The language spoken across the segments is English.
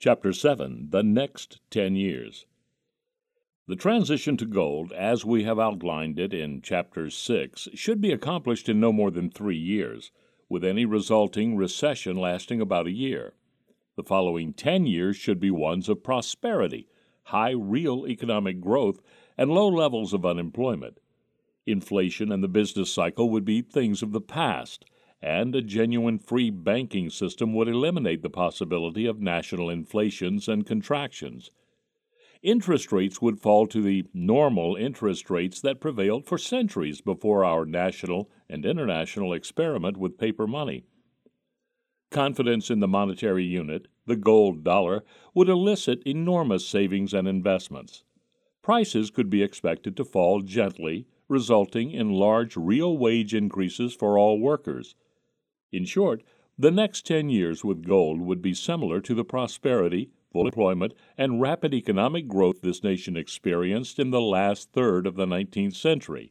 Chapter 7, The Next 10 Years. The transition to gold, as we have outlined it in Chapter 6, should be accomplished in no more than 3 years, with any resulting recession lasting about a year. The following 10 years should be ones of prosperity, high real economic growth, and low levels of unemployment. Inflation and the business cycle would be things of the past, and a genuine free banking system would eliminate the possibility of national inflations and contractions. Interest rates would fall to the normal interest rates that prevailed for centuries before our national and international experiment with paper money. Confidence in the monetary unit, the gold dollar, would elicit enormous savings and investments. Prices could be expected to fall gently, resulting in large real wage increases for all workers. In short, the next 10 years with gold would be similar to the prosperity, full employment, and rapid economic growth this nation experienced in the last third of the 19th century.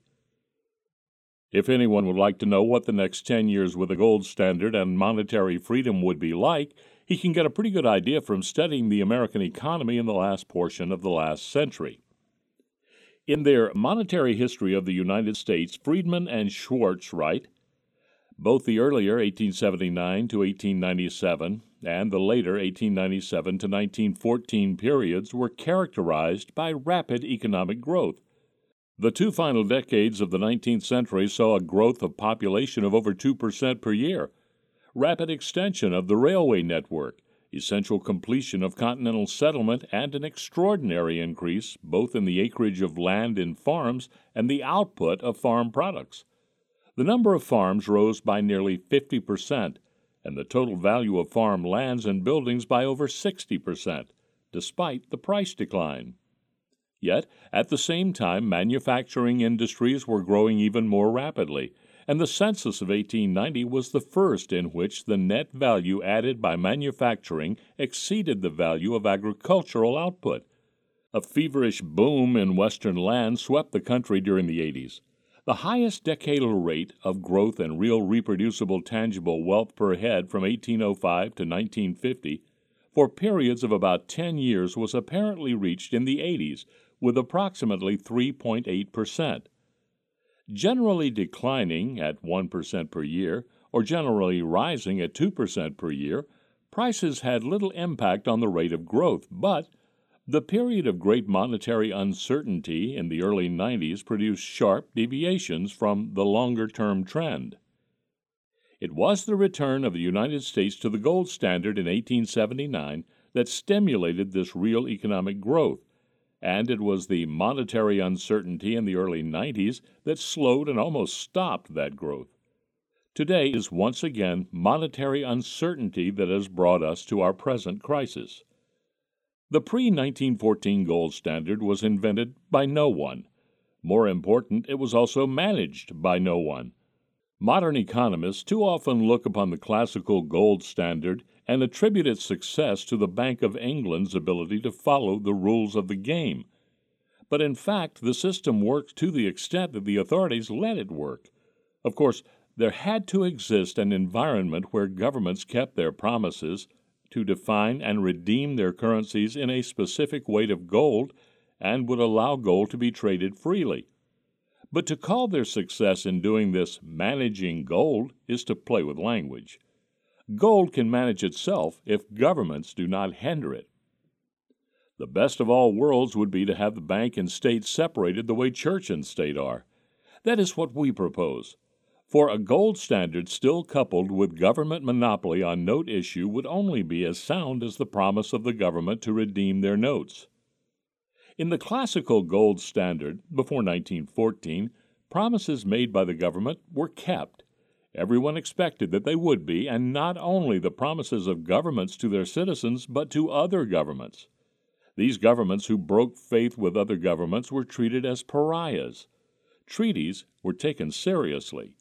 If anyone would like to know what the next 10 years with a gold standard and monetary freedom would be like, he can get a pretty good idea from studying the American economy in the last portion of the last century. In their Monetary History of the United States, Friedman and Schwartz write, both the earlier 1879 to 1897 and the later 1897 to 1914 periods were characterized by rapid economic growth. The 2 final decades of the 19th century saw a growth of population of over 2% per year, rapid extension of the railway network, essential completion of continental settlement, and an extraordinary increase both in the acreage of land in farms and the output of farm products. The number of farms rose by nearly 50%, and the total value of farm lands and buildings by over 60%, despite the price decline. Yet, at the same time, manufacturing industries were growing even more rapidly, and the census of 1890 was the first in which the net value added by manufacturing exceeded the value of agricultural output. A feverish boom in Western lands swept the country during the 80s. The highest decadal rate of growth in real reproducible tangible wealth per head from 1805 to 1950 for periods of about 10 years was apparently reached in the 80s, with approximately 3.8%. Generally declining at 1% per year, or generally rising at 2% per year, prices had little impact on the rate of growth, but the period of great monetary uncertainty in the early 90s produced sharp deviations from the longer-term trend. It was the return of the United States to the gold standard in 1879 that stimulated this real economic growth, and it was the monetary uncertainty in the early 90s that slowed and almost stopped that growth. Today is once again monetary uncertainty that has brought us to our present crisis. The pre-1914 gold standard was invented by no one. More important, it was also managed by no one. Modern economists too often look upon the classical gold standard and attribute its success to the Bank of England's ability to follow the rules of the game. But in fact, the system worked to the extent that the authorities let it work. Of course, there had to exist an environment where governments kept their promises to define and redeem their currencies in a specific weight of gold and would allow gold to be traded freely. But to call their success in doing this managing gold is to play with language. Gold can manage itself if governments do not hinder it. The best of all worlds would be to have the bank and state separated the way church and state are. That is what we propose. For a gold standard still coupled with government monopoly on note issue would only be as sound as the promise of the government to redeem their notes. In the classical gold standard, before 1914, promises made by the government were kept. Everyone expected that they would be, and not only the promises of governments to their citizens, but to other governments. These governments who broke faith with other governments were treated as pariahs. Treaties were taken seriously.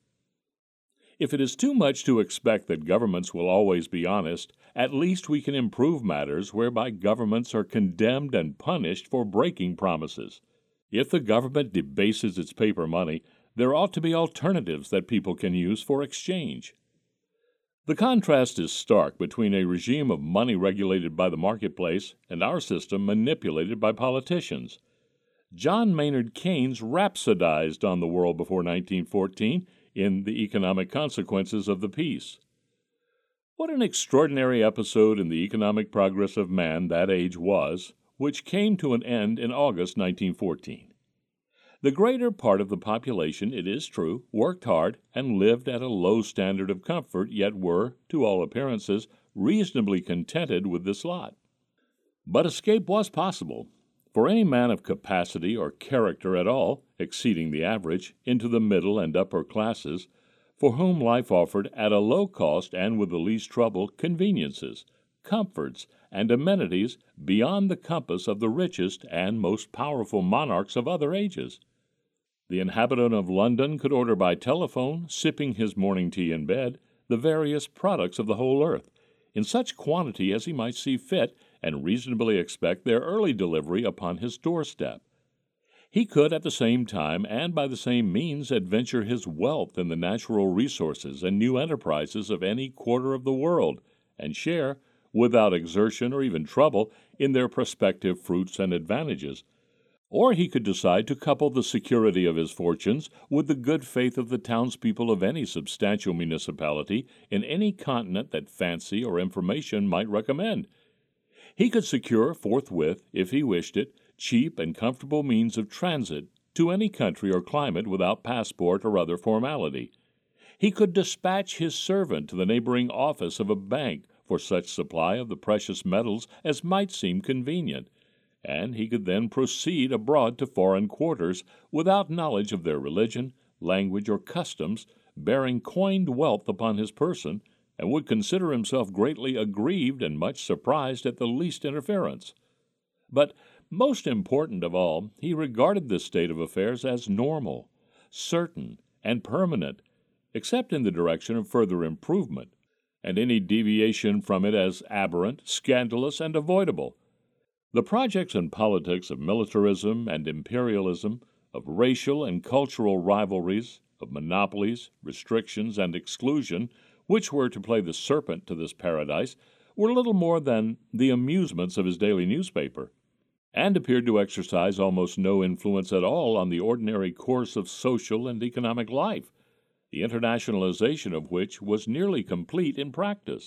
If it is too much to expect that governments will always be honest, at least we can improve matters whereby governments are condemned and punished for breaking promises. If the government debases its paper money, there ought to be alternatives that people can use for exchange. The contrast is stark between a regime of money regulated by the marketplace and our system manipulated by politicians. John Maynard Keynes rhapsodized on the world before 1914 in The Economic Consequences of the Peace. What an extraordinary episode in the economic progress of man that age was, which came to an end in August 1914. The greater part of the population, it is true, worked hard and lived at a low standard of comfort, yet were, to all appearances, reasonably contented with this lot. But escape was possible, for any man of capacity or character at all, exceeding the average, into the middle and upper classes, for whom life offered at a low cost and with the least trouble conveniences, comforts, and amenities beyond the compass of the richest and most powerful monarchs of other ages. The inhabitant of London could order by telephone, sipping his morning tea in bed, the various products of the whole earth, in such quantity as he might see fit, and reasonably expect their early delivery upon his doorstep. He could at the same time and by the same means adventure his wealth in the natural resources and new enterprises of any quarter of the world, and share, without exertion or even trouble, in their prospective fruits and advantages. Or he could decide to couple the security of his fortunes with the good faith of the townspeople of any substantial municipality in any continent that fancy or information might recommend. He could secure forthwith, if he wished it, cheap and comfortable means of transit to any country or climate without passport or other formality. He could dispatch his servant to the neighboring office of a bank for such supply of the precious metals as might seem convenient, and he could then proceed abroad to foreign quarters without knowledge of their religion, language, or customs, bearing coined wealth upon his person, and would consider himself greatly aggrieved and much surprised at the least interference. But most important of all, he regarded this state of affairs as normal, certain, and permanent, except in the direction of further improvement, and any deviation from it as aberrant, scandalous, and avoidable. The projects and politics of militarism and imperialism, of racial and cultural rivalries, of monopolies, restrictions, and exclusion, which were to play the serpent to this paradise, were little more than the amusements of his daily newspaper, and appeared to exercise almost no influence at all on the ordinary course of social and economic life, the internationalization of which was nearly complete in practice.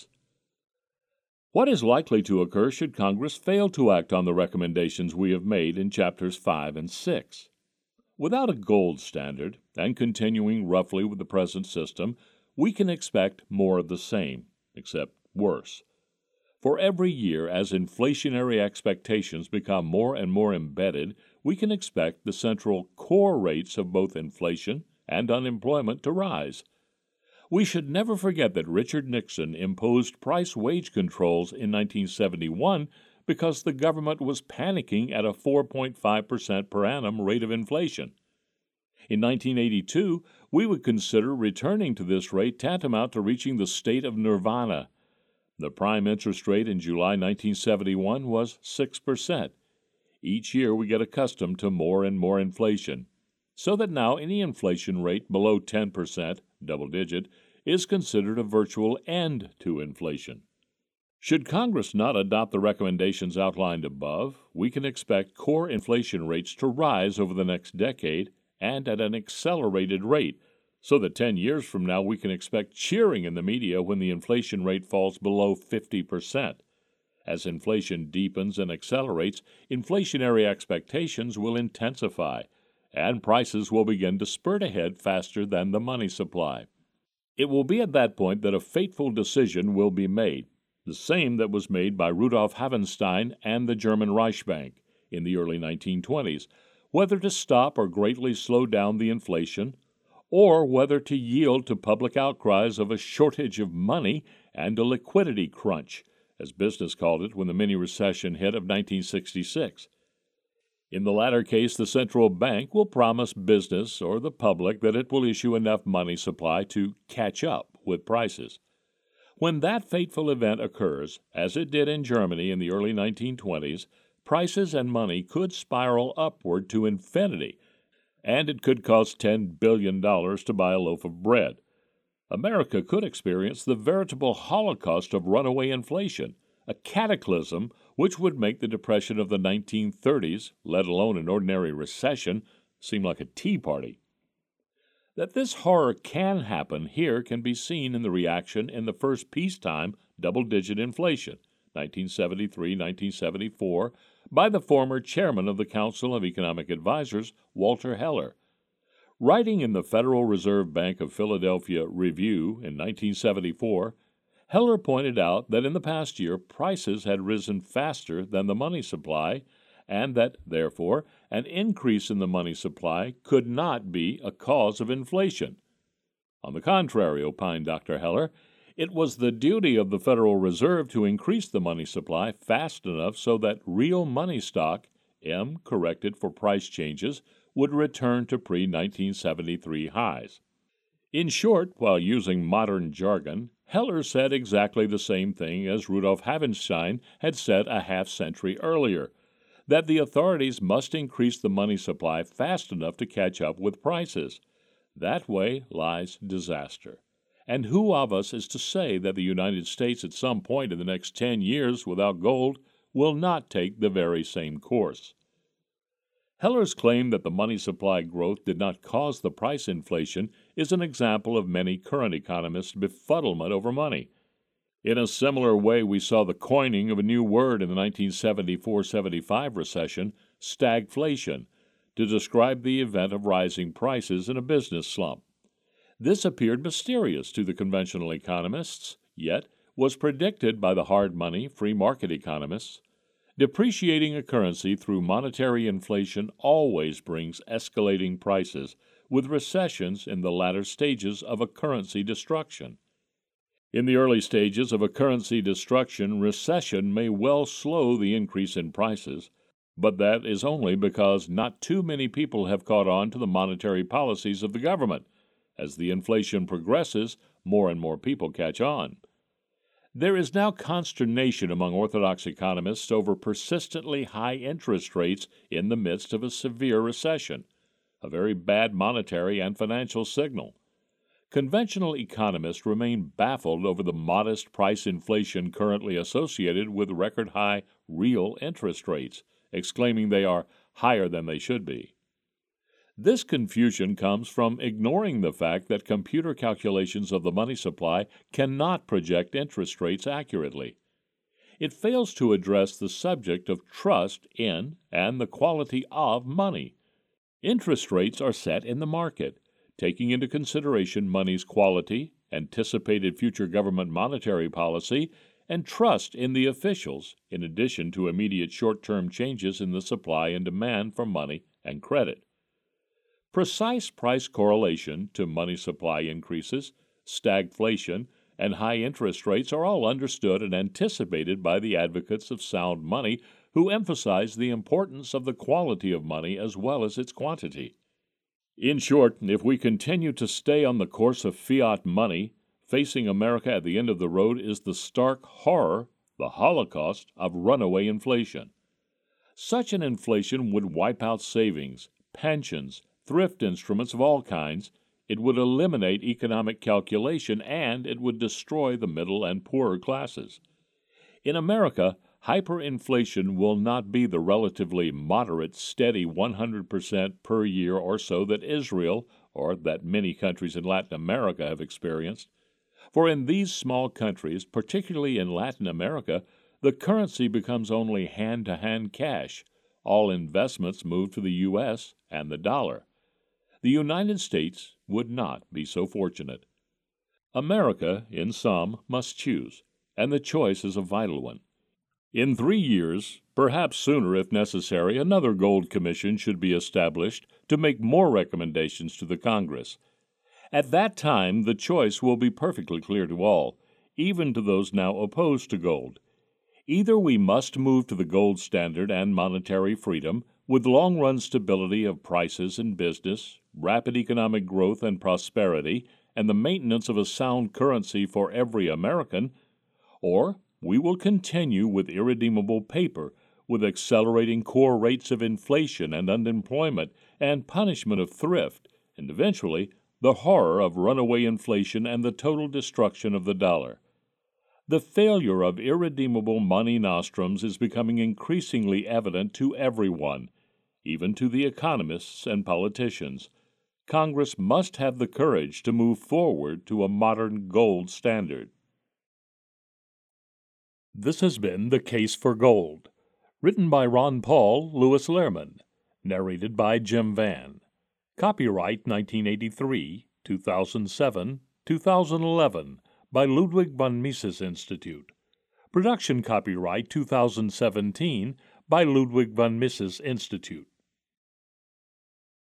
What is likely to occur should Congress fail to act on the recommendations we have made in chapters 5 and 6? Without a gold standard, and continuing roughly with the present system, we can expect more of the same, except worse. For every year, as inflationary expectations become more and more embedded, we can expect the central core rates of both inflation and unemployment to rise. We should never forget that Richard Nixon imposed price-wage controls in 1971 because the government was panicking at a 4.5% per annum rate of inflation. In 1982, we would consider returning to this rate tantamount to reaching the state of nirvana. The prime interest rate in July 1971 was 6%. Each year we get accustomed to more and more inflation, so that now any inflation rate below 10%, double-digit, is considered a virtual end to inflation. Should Congress not adopt the recommendations outlined above, we can expect core inflation rates to rise over the next decade and at an accelerated rate, so that 10 years from now we can expect cheering in the media when the inflation rate falls below 50%. As inflation deepens and accelerates, inflationary expectations will intensify, and prices will begin to spurt ahead faster than the money supply. It will be at that point that a fateful decision will be made, the same that was made by Rudolf Havenstein and the German Reichsbank in the early 1920s, whether to stop or greatly slow down the inflation, or whether to yield to public outcries of a shortage of money and a liquidity crunch, as business called it when the mini-recession hit of 1966. In the latter case, the central bank will promise business or the public that it will issue enough money supply to catch up with prices. When that fateful event occurs, as it did in Germany in the early 1920s, prices and money could spiral upward to infinity, and it could cost $10 billion to buy a loaf of bread. America could experience the veritable holocaust of runaway inflation, a cataclysm which would make the Depression of the 1930s, let alone an ordinary recession, seem like a tea party. That this horror can happen here can be seen in the reaction in the first peacetime double-digit inflation, 1973-1974, by the former chairman of the Council of Economic Advisers, Walter Heller. Writing in the Federal Reserve Bank of Philadelphia Review in 1974, Heller pointed out that in the past year prices had risen faster than the money supply, and that, therefore, an increase in the money supply could not be a cause of inflation. On the contrary, opined Dr. Heller, it was the duty of the Federal Reserve to increase the money supply fast enough so that real money stock, M corrected for price changes, would return to pre-1973 highs. In short, while using modern jargon, Heller said exactly the same thing as Rudolf Havenstein had said a half-century earlier, that the authorities must increase the money supply fast enough to catch up with prices. That way lies disaster. And who of us is to say that the United States at some point in the next 10 years without gold will not take the very same course? Heller's claim that the money supply growth did not cause the price inflation is an example of many current economists' befuddlement over money. In a similar way, we saw the coining of a new word in the 1974-75 recession, stagflation, to describe the event of rising prices in a business slump. This appeared mysterious to the conventional economists, yet was predicted by the hard money, free market economists. Depreciating a currency through monetary inflation always brings escalating prices, with recessions in the latter stages of a currency destruction. In the early stages of a currency destruction, recession may well slow the increase in prices, but that is only because not too many people have caught on to the monetary policies of the government. As the inflation progresses, more and more people catch on. There is now consternation among orthodox economists over persistently high interest rates in the midst of a severe recession, a very bad monetary and financial signal. Conventional economists remain baffled over the modest price inflation currently associated with record-high real interest rates, exclaiming they are higher than they should be. This confusion comes from ignoring the fact that computer calculations of the money supply cannot project interest rates accurately. It fails to address the subject of trust in and the quality of money. Interest rates are set in the market, taking into consideration money's quality, anticipated future government monetary policy, and trust in the officials, in addition to immediate short-term changes in the supply and demand for money and credit. Precise price correlation to money supply increases, stagflation, and high interest rates are all understood and anticipated by the advocates of sound money who emphasize the importance of the quality of money as well as its quantity. In short, if we continue to stay on the course of fiat money, facing America at the end of the road is the stark horror, the holocaust, of runaway inflation. Such an inflation would wipe out savings, pensions, thrift instruments of all kinds, it would eliminate economic calculation, and it would destroy the middle and poorer classes. In America, hyperinflation will not be the relatively moderate, steady 100% per year or so that Israel, or that many countries in Latin America have experienced. For in these small countries, particularly in Latin America, the currency becomes only hand-to-hand cash. All investments move to the U.S. and the dollar. The United States would not be so fortunate. America, in sum, must choose, and the choice is a vital one. In 3 years, perhaps sooner if necessary, another Gold Commission should be established to make more recommendations to the Congress. At that time, the choice will be perfectly clear to all, even to those now opposed to gold. Either we must move to the gold standard and monetary freedom, with long-run stability of prices and business, rapid economic growth and prosperity, and the maintenance of a sound currency for every American, or we will continue with irredeemable paper, with accelerating core rates of inflation and unemployment, and punishment of thrift, and eventually the horror of runaway inflation, and the total destruction of the dollar. The failure of irredeemable money nostrums is becoming increasingly evident to everyone, even to the economists and politicians. Congress must have the courage to move forward to a modern gold standard. This has been The Case for Gold, written by Ron Paul, Louis Lehrman, narrated by Jim Vann. Copyright 1983, 2007, 2011 by Ludwig von Mises Institute. Production copyright 2017 by Ludwig von Mises Institute.